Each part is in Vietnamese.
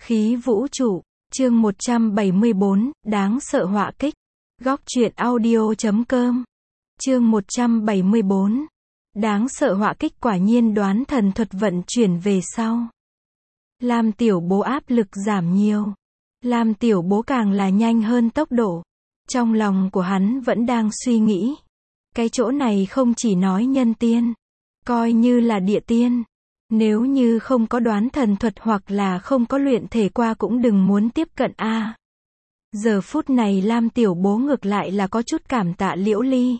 Khí vũ trụ, chương 174, đáng sợ họa kích. Góc truyện audio.com. Chương 174. Đáng sợ họa kích, quả nhiên đoán thần thuật vận chuyển về sau. Lam tiểu bố áp lực giảm nhiều. Lam tiểu bố càng là nhanh hơn tốc độ. Trong lòng của hắn vẫn đang suy nghĩ. Cái chỗ này không chỉ nói nhân tiên, coi như là địa tiên. Nếu như không có đoán thần thuật hoặc là không có luyện thể qua cũng đừng muốn tiếp cận a. Giờ phút này Lam tiểu bố ngược lại là có chút cảm tạ Liễu Ly.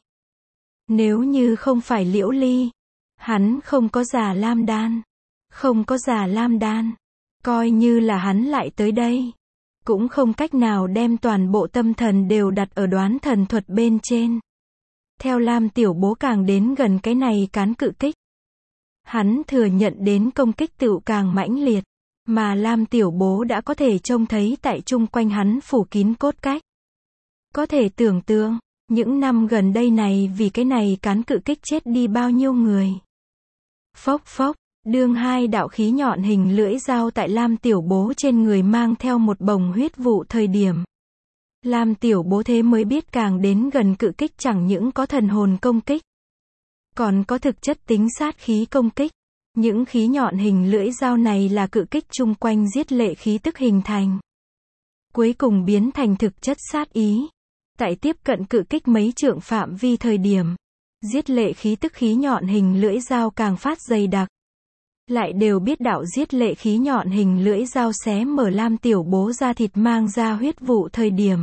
Nếu như không phải Liễu Ly, hắn không có già lam đan. Không có già lam đan, coi như là hắn lại tới đây, cũng không cách nào đem toàn bộ tâm thần đều đặt ở đoán thần thuật bên trên. Theo Lam tiểu bố càng đến gần cái này cán cự kích, hắn thừa nhận đến công kích tựu càng mãnh liệt, mà Lam tiểu bố đã có thể trông thấy tại chung quanh hắn phủ kín cốt cách. Có thể tưởng tượng, những năm gần đây này vì cái này cán cự kích chết đi bao nhiêu người. Phốc phốc, đương hai đạo khí nhọn hình lưỡi dao tại Lam tiểu bố trên người mang theo một bồng huyết vụ thời điểm, Lam tiểu bố thế mới biết càng đến gần cự kích chẳng những có thần hồn công kích, còn có thực chất tính sát khí công kích. Những khí nhọn hình lưỡi dao này là cự kích chung quanh giết lệ khí tức hình thành, cuối cùng biến thành thực chất sát ý. Tại tiếp cận cự kích mấy trượng phạm vi thời điểm, giết lệ khí tức khí nhọn hình lưỡi dao càng phát dày đặc. Lại đều biết đạo giết lệ khí nhọn hình lưỡi dao xé mở Lam tiểu bố ra thịt mang ra huyết vụ thời điểm,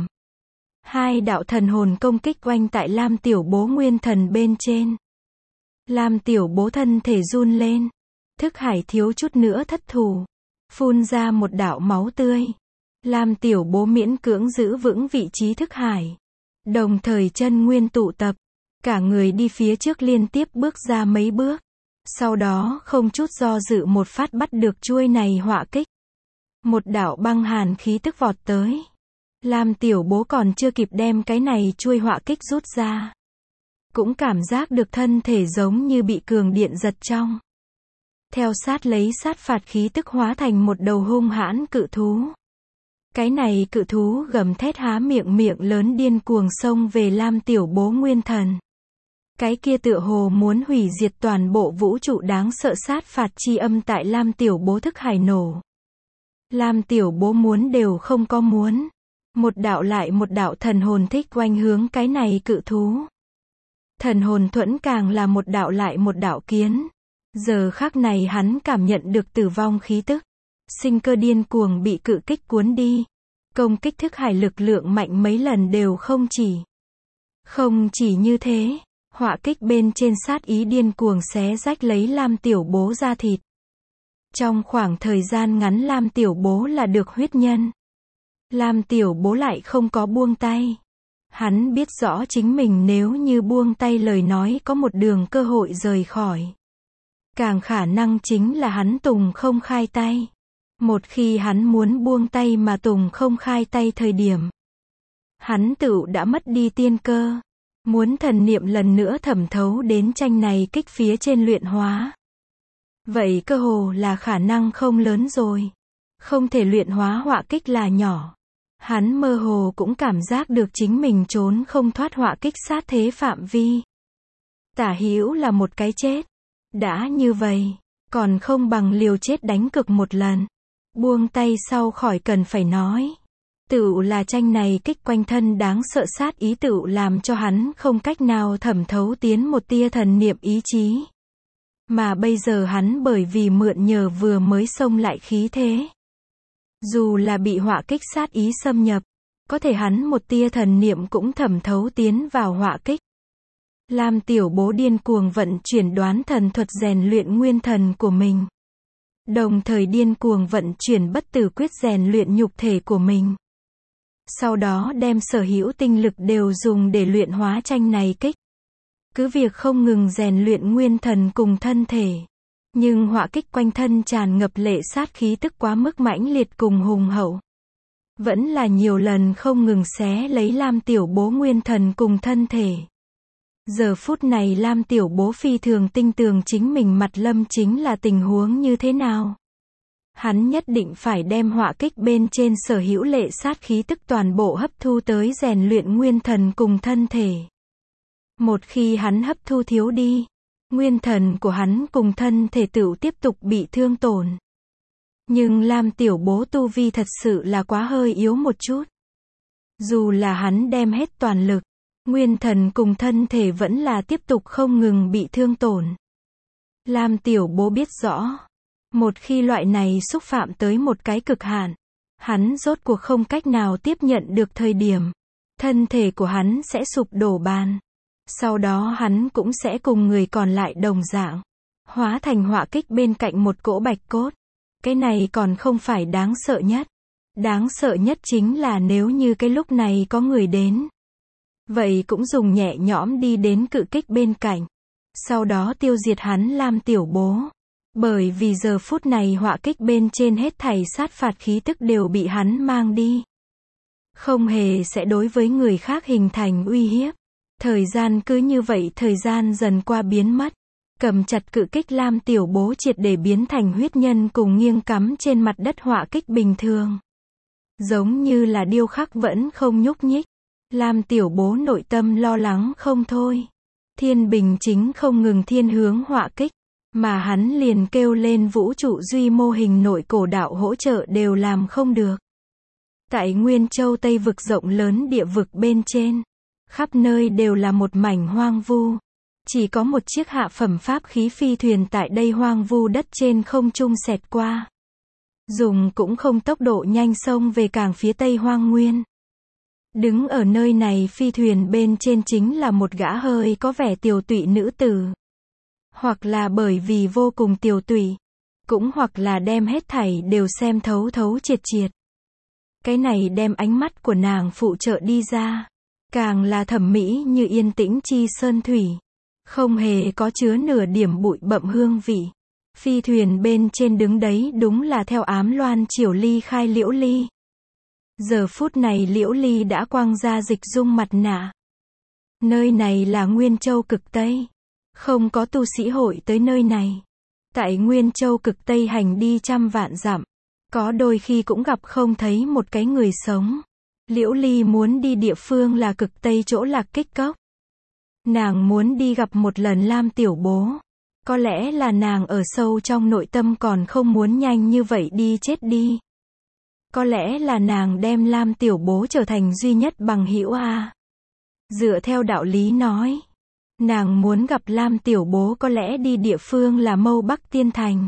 hai đạo thần hồn công kích oanh tại Lam tiểu bố nguyên thần bên trên. Lam tiểu bố thân thể run lên, thức hải thiếu chút nữa thất thủ, phun ra một đạo máu tươi. Lam tiểu bố miễn cưỡng giữ vững vị trí thức hải, đồng thời chân nguyên tụ tập, cả người đi phía trước liên tiếp bước ra mấy bước, sau đó không chút do dự một phát bắt được chuôi này họa kích. Một đạo băng hàn khí tức vọt tới. Lam tiểu bố còn chưa kịp đem cái này chuôi họa kích rút ra, cũng cảm giác được thân thể giống như bị cường điện giật trong. Theo sát lấy sát phạt khí tức hóa thành một đầu hung hãn cự thú. Cái này cự thú gầm thét há miệng lớn điên cuồng xông về Lam tiểu bố nguyên thần. Cái kia tựa hồ muốn hủy diệt toàn bộ vũ trụ đáng sợ sát phạt chi âm tại Lam tiểu bố thức hải nổ. Lam tiểu bố muốn đều không có muốn. Một đạo lại một đạo thần hồn thích oanh hướng cái này cự thú. Thần hồn thuẫn càng là một đạo lại một đạo kiến. Giờ khắc này hắn cảm nhận được tử vong khí tức. Sinh cơ điên cuồng bị cự kích cuốn đi. Công kích thức hải lực lượng mạnh mấy lần đều không chỉ. Không chỉ như thế, họa kích bên trên sát ý điên cuồng xé rách lấy Lam tiểu bố ra thịt. Trong khoảng thời gian ngắn Lam tiểu bố là được huyết nhân. Lam tiểu bố lại không có buông tay. Hắn biết rõ chính mình nếu như buông tay lời nói có một đường cơ hội rời khỏi. Càng khả năng chính là hắn Tùng không khai tay. Một khi hắn muốn buông tay mà Tùng không khai tay thời điểm, hắn tựu đã mất đi tiên cơ. Muốn thần niệm lần nữa thẩm thấu đến tranh này kích phía trên luyện hóa, vậy cơ hồ là khả năng không lớn rồi. Không thể luyện hóa họa kích là nhỏ. Hắn mơ hồ cũng cảm giác được chính mình trốn không thoát họa kích sát thế phạm vi. Tả hữu là một cái chết. Đã như vậy, còn không bằng liều chết đánh cực một lần. Buông tay sau khỏi cần phải nói. Tựu là tranh này kích quanh thân đáng sợ sát ý tựu làm cho hắn không cách nào thẩm thấu tiến một tia thần niệm ý chí. Mà bây giờ hắn bởi vì mượn nhờ vừa mới xông lại khí thế. Dù là bị họa kích sát ý xâm nhập, có thể hắn một tia thần niệm cũng thẩm thấu tiến vào họa kích. Lam tiểu bố điên cuồng vận chuyển đoán thần thuật rèn luyện nguyên thần của mình. Đồng thời điên cuồng vận chuyển bất tử quyết rèn luyện nhục thể của mình. Sau đó đem sở hữu tinh lực đều dùng để luyện hóa tranh này kích. Cứ việc không ngừng rèn luyện nguyên thần cùng thân thể. Nhưng họa kích quanh thân tràn ngập lệ sát khí tức quá mức mãnh liệt cùng hùng hậu. Vẫn là nhiều lần không ngừng xé lấy Lam tiểu bố nguyên thần cùng thân thể. Giờ phút này Lam tiểu bố phi thường tinh tường chính mình mặt lâm chính là tình huống như thế nào. Hắn nhất định phải đem họa kích bên trên sở hữu lệ sát khí tức toàn bộ hấp thu tới rèn luyện nguyên thần cùng thân thể. Một khi hắn hấp thu thiếu đi, nguyên thần của hắn cùng thân thể tựu tiếp tục bị thương tổn. Nhưng Lam Tiểu Bố tu vi thật sự là quá hơi yếu một chút. Dù là hắn đem hết toàn lực, nguyên thần cùng thân thể vẫn là tiếp tục không ngừng bị thương tổn. Lam Tiểu Bố biết rõ, một khi loại này xúc phạm tới một cái cực hạn, hắn rốt cuộc không cách nào tiếp nhận được thời điểm, thân thể của hắn sẽ sụp đổ bàn. Sau đó hắn cũng sẽ cùng người còn lại đồng dạng, hóa thành họa kích bên cạnh một cỗ bạch cốt. Cái này còn không phải đáng sợ nhất. Đáng sợ nhất chính là nếu như cái lúc này có người đến. Vậy cũng dùng nhẹ nhõm đi đến cự kích bên cạnh. Sau đó tiêu diệt hắn Lam Tiểu Bố. Bởi vì giờ phút này họa kích bên trên hết thảy sát phạt khí tức đều bị hắn mang đi. Không hề sẽ đối với người khác hình thành uy hiếp. Thời gian cứ như vậy thời gian dần qua biến mất. Cầm chặt cự kích Lam Tiểu Bố triệt để biến thành huyết nhân cùng nghiêng cắm trên mặt đất họa kích bình thường. Giống như là điêu khắc vẫn không nhúc nhích. Lam Tiểu Bố nội tâm lo lắng không thôi. Thiên bình chính không ngừng thiên hướng họa kích. Mà hắn liền kêu lên vũ trụ duy mô hình nội cổ đạo hỗ trợ đều làm không được. Tại Nguyên Châu Tây vực rộng lớn địa vực bên trên, khắp nơi đều là một mảnh hoang vu. Chỉ có một chiếc hạ phẩm pháp khí phi thuyền tại đây hoang vu đất trên không trung xẹt qua. Dùng cũng không tốc độ nhanh xông về cảng phía tây hoang nguyên. Đứng ở nơi này phi thuyền bên trên chính là một gã hơi có vẻ tiều tụy nữ tử. Hoặc là bởi vì vô cùng tiều tụy, cũng hoặc là đem hết thảy đều xem thấu thấu triệt triệt. Cái này đem ánh mắt của nàng phụ trợ đi ra. Càng là thẩm mỹ như yên tĩnh chi sơn thủy. Không hề có chứa nửa điểm bụi bặm hương vị. Phi thuyền bên trên đứng đấy đúng là theo ám loan triều ly khai Liễu Ly. Giờ phút này Liễu Ly đã quăng ra dịch dung mặt nạ. Nơi này là Nguyên Châu cực Tây. Không có tu sĩ hội tới nơi này. Tại Nguyên Châu cực Tây hành đi trăm vạn dặm. Có đôi khi cũng gặp không thấy một cái người sống. Liễu Ly muốn đi địa phương là cực Tây chỗ Lạc Kích Cốc. Nàng muốn đi gặp một lần Lam Tiểu Bố. Có lẽ là nàng ở sâu trong nội tâm còn không muốn nhanh như vậy đi chết đi. Có lẽ là nàng đem Lam Tiểu Bố trở thành duy nhất bằng hữu a. Dựa theo đạo lý nói, nàng muốn gặp Lam Tiểu Bố có lẽ đi địa phương là Mâu Bắc Tiên Thành.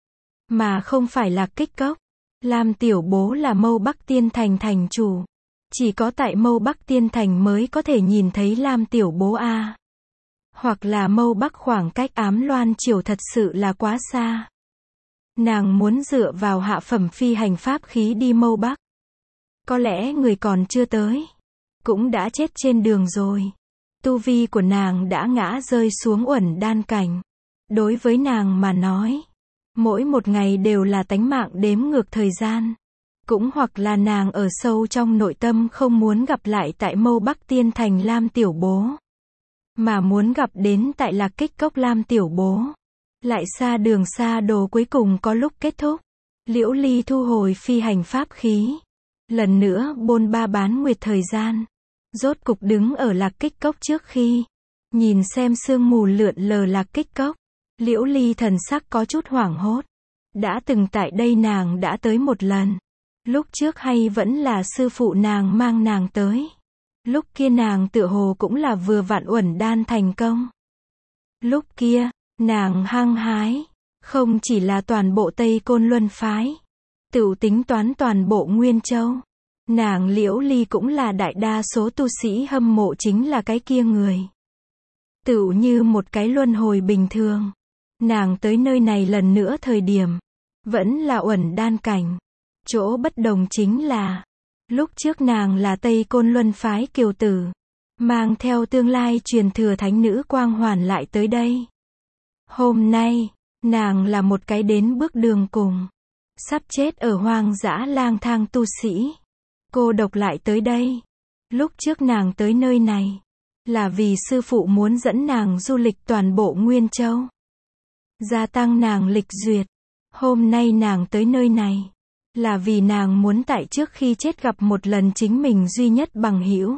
Mà không phải là Kích Cốc. Lam Tiểu Bố là Mâu Bắc Tiên Thành thành chủ. Chỉ có tại Mâu Bắc Tiên Thành mới có thể nhìn thấy Lam Tiểu Bố a. Hoặc là Mâu Bắc khoảng cách ám loan triều thật sự là quá xa. Nàng muốn dựa vào hạ phẩm phi hành pháp khí đi Mâu Bắc. Có lẽ người còn chưa tới. Cũng đã chết trên đường rồi. Tu vi của nàng đã ngã rơi xuống uẩn đan cảnh. Đối với nàng mà nói, mỗi một ngày đều là tánh mạng đếm ngược thời gian. Cũng hoặc là nàng ở sâu trong nội tâm không muốn gặp lại tại Mâu Bắc Tiên Thành Lam Tiểu Bố. Mà muốn gặp đến tại Lạc Kích Cốc Lam Tiểu Bố. Lại xa đường xa đồ cuối cùng có lúc kết thúc. Liễu Ly thu hồi phi hành pháp khí. Lần nữa bôn ba bán nguyệt thời gian. Rốt cục đứng ở Lạc Kích Cốc trước khi. Nhìn xem sương mù lượn lờ Lạc Kích Cốc. Liễu Ly thần sắc có chút hoảng hốt. Đã từng tại đây nàng đã tới một lần. Lúc trước hay vẫn là sư phụ nàng mang nàng tới. Lúc kia nàng tựa hồ cũng là vừa vặn uẩn đan thành công. Lúc kia, nàng hăng hái. Không chỉ là toàn bộ Tây Côn Luân phái. Tựu tính toán toàn bộ Nguyên Châu. Nàng Liễu Ly cũng là đại đa số tu sĩ hâm mộ chính là cái kia người. Tựu như một cái luân hồi bình thường. Nàng tới nơi này lần nữa thời điểm. Vẫn là uẩn đan cảnh. Chỗ bất đồng chính là, lúc trước nàng là Tây Côn Luân phái kiều tử. Mang theo tương lai truyền thừa thánh nữ quang hoàn lại tới đây. Hôm nay, nàng là một cái đến bước đường cùng. Sắp chết ở hoang dã lang thang tu sĩ. Cô độc lại tới đây. Lúc trước nàng tới nơi này, là vì sư phụ muốn dẫn nàng du lịch toàn bộ Nguyên Châu. Gia tăng nàng lịch duyệt. Hôm nay nàng tới nơi này, là vì nàng muốn tại trước khi chết gặp một lần chính mình duy nhất bằng hữu.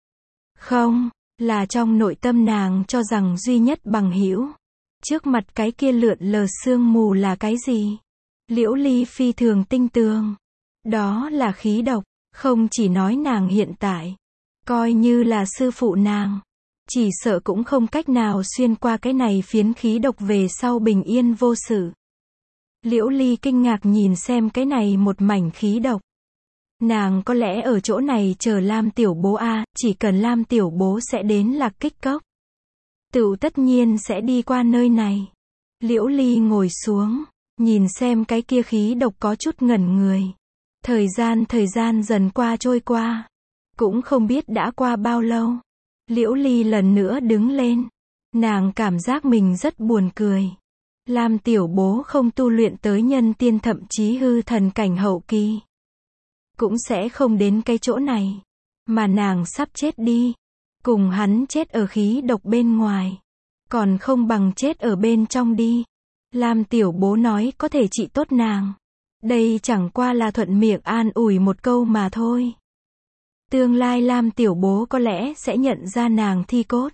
Không, là trong nội tâm nàng cho rằng duy nhất bằng hữu. Trước mặt cái kia lượn lờ sương mù là cái gì? Liễu Ly phi thường tinh tường. Đó là khí độc, không chỉ nói nàng hiện tại, coi như là sư phụ nàng, chỉ sợ cũng không cách nào xuyên qua cái này phiến khí độc về sau bình yên vô sự. Liễu Ly kinh ngạc nhìn xem cái này một mảnh khí độc. Nàng có lẽ ở chỗ này chờ Lam tiểu bố a, chỉ cần Lam tiểu bố sẽ đến Lạc Kích Cốc, tựu tất nhiên sẽ đi qua nơi này. Liễu Ly ngồi xuống, nhìn xem cái kia khí độc có chút ngẩn người. Thời gian dần qua trôi qua, cũng không biết đã qua bao lâu. Liễu Ly lần nữa đứng lên, nàng cảm giác mình rất buồn cười. Lam tiểu bố không tu luyện tới nhân tiên thậm chí hư thần cảnh hậu kỳ, cũng sẽ không đến cái chỗ này, mà nàng sắp chết đi, cùng hắn chết ở khí độc bên ngoài, còn không bằng chết ở bên trong đi. Lam tiểu bố nói có thể trị tốt nàng, đây chẳng qua là thuận miệng an ủi một câu mà thôi. Tương lai Lam tiểu bố có lẽ sẽ nhận ra nàng thi cốt,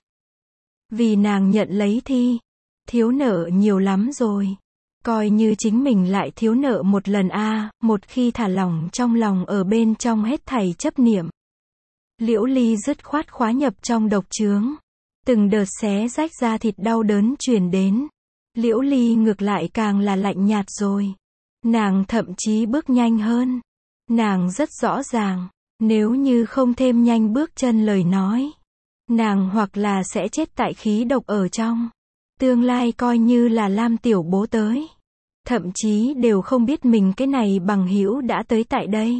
vì nàng nhận lấy thi, thiếu nợ nhiều lắm rồi. Coi như chính mình lại thiếu nợ một lần a, một khi thả lỏng trong lòng ở bên trong hết thảy chấp niệm. Liễu Ly dứt khoát khóa nhập trong độc chướng. Từng đợt xé rách da thịt đau đớn truyền đến. Liễu Ly ngược lại càng là lạnh nhạt rồi. Nàng thậm chí bước nhanh hơn. Nàng rất rõ ràng, nếu như không thêm nhanh bước chân lời nói, nàng hoặc là sẽ chết tại khí độc ở trong. Tương lai coi như là Lam tiểu bố tới, thậm chí đều không biết mình cái này bằng hữu đã tới tại đây.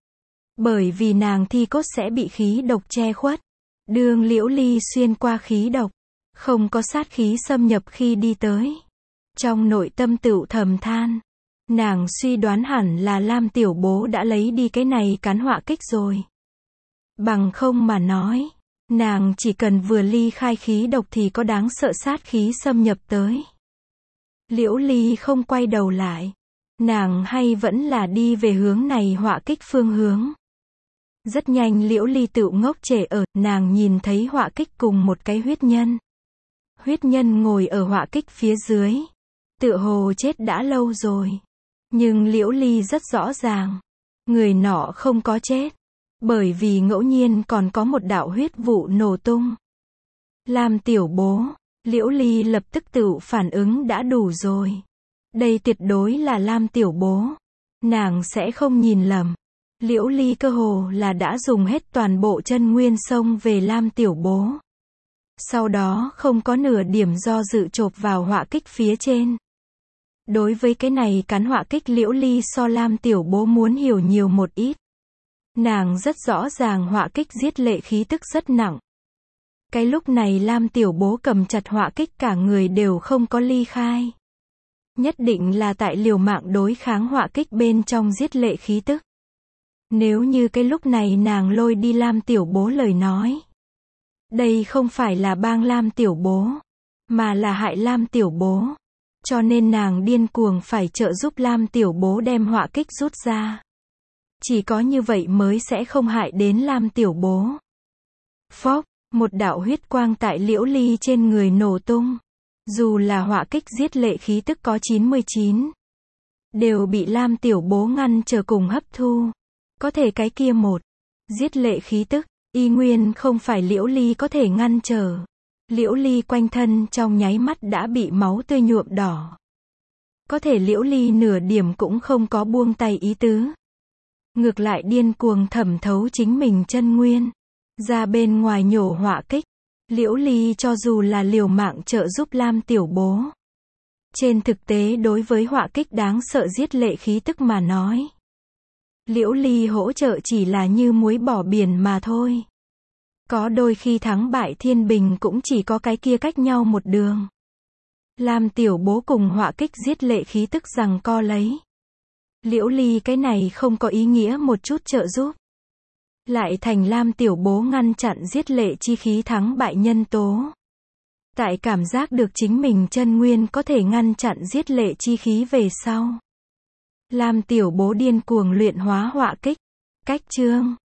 Bởi vì nàng thi cốt sẽ bị khí độc che khuất. Đương Liễu Ly xuyên qua khí độc, không có sát khí xâm nhập khi đi tới, trong nội tâm tựu thầm than, nàng suy đoán hẳn là Lam tiểu bố đã lấy đi cái này cán họa kích rồi. Bằng không mà nói, nàng chỉ cần vừa ly khai khí độc thì có đáng sợ sát khí xâm nhập tới. Liễu Ly không quay đầu lại, nàng hay vẫn là đi về hướng này họa kích phương hướng. Rất nhanh Liễu Ly tựu ngốc trệ ở, nàng nhìn thấy họa kích cùng một cái huyết nhân. Huyết nhân ngồi ở họa kích phía dưới, tựa hồ chết đã lâu rồi. Nhưng Liễu Ly rất rõ ràng, người nọ không có chết, bởi vì ngẫu nhiên còn có một đạo huyết vụ nổ tung. Lam tiểu bố, Liễu Ly lập tức tự phản ứng đã đủ rồi. Đây tuyệt đối là Lam tiểu bố. Nàng sẽ không nhìn lầm. Liễu Ly cơ hồ là đã dùng hết toàn bộ chân nguyên xông về Lam tiểu bố. Sau đó không có nửa điểm do dự chộp vào họa kích phía trên. Đối với cái này cán họa kích Liễu Ly so Lam tiểu bố muốn hiểu nhiều một ít. Nàng rất rõ ràng họa kích giết lệ khí tức rất nặng. Cái lúc này Lam tiểu bố cầm chặt họa kích cả người đều không có ly khai. Nhất định là tại liều mạng đối kháng họa kích bên trong giết lệ khí tức. Nếu như cái lúc này nàng lôi đi Lam tiểu bố lời nói, đây không phải là bang Lam tiểu bố, mà là hại Lam tiểu bố. Cho nên nàng điên cuồng phải trợ giúp Lam tiểu bố đem họa kích rút ra. Chỉ có như vậy mới sẽ không hại đến Lam tiểu bố. Phốc, một đạo huyết quang tại Liễu Ly trên người nổ tung. Dù là họa kích giết lệ khí tức có 99, đều bị Lam tiểu bố ngăn trở cùng hấp thu. Có thể cái kia một giết lệ khí tức, y nguyên không phải Liễu Ly có thể ngăn trở. Liễu Ly quanh thân trong nháy mắt đã bị máu tươi nhuộm đỏ. Có thể Liễu Ly nửa điểm cũng không có buông tay ý tứ. Ngược lại điên cuồng thẩm thấu chính mình chân nguyên, ra bên ngoài nhổ họa kích. Liễu Ly cho dù là liều mạng trợ giúp Lam tiểu bố, trên thực tế đối với họa kích đáng sợ giết lệ khí tức mà nói, Liễu Ly hỗ trợ chỉ là như muối bỏ biển mà thôi. Có đôi khi thắng bại thiên bình cũng chỉ có cái kia cách nhau một đường. Lam tiểu bố cùng họa kích giết lệ khí tức giằng co lấy. Liễu Ly cái này không có ý nghĩa một chút trợ giúp. Lại thành Lam tiểu bố ngăn chặn giết lệ chi khí thắng bại nhân tố. Tại cảm giác được chính mình chân nguyên có thể ngăn chặn giết lệ chi khí về sau. Lam Tiểu Bố điên cuồng luyện hóa họa kích. Cách chương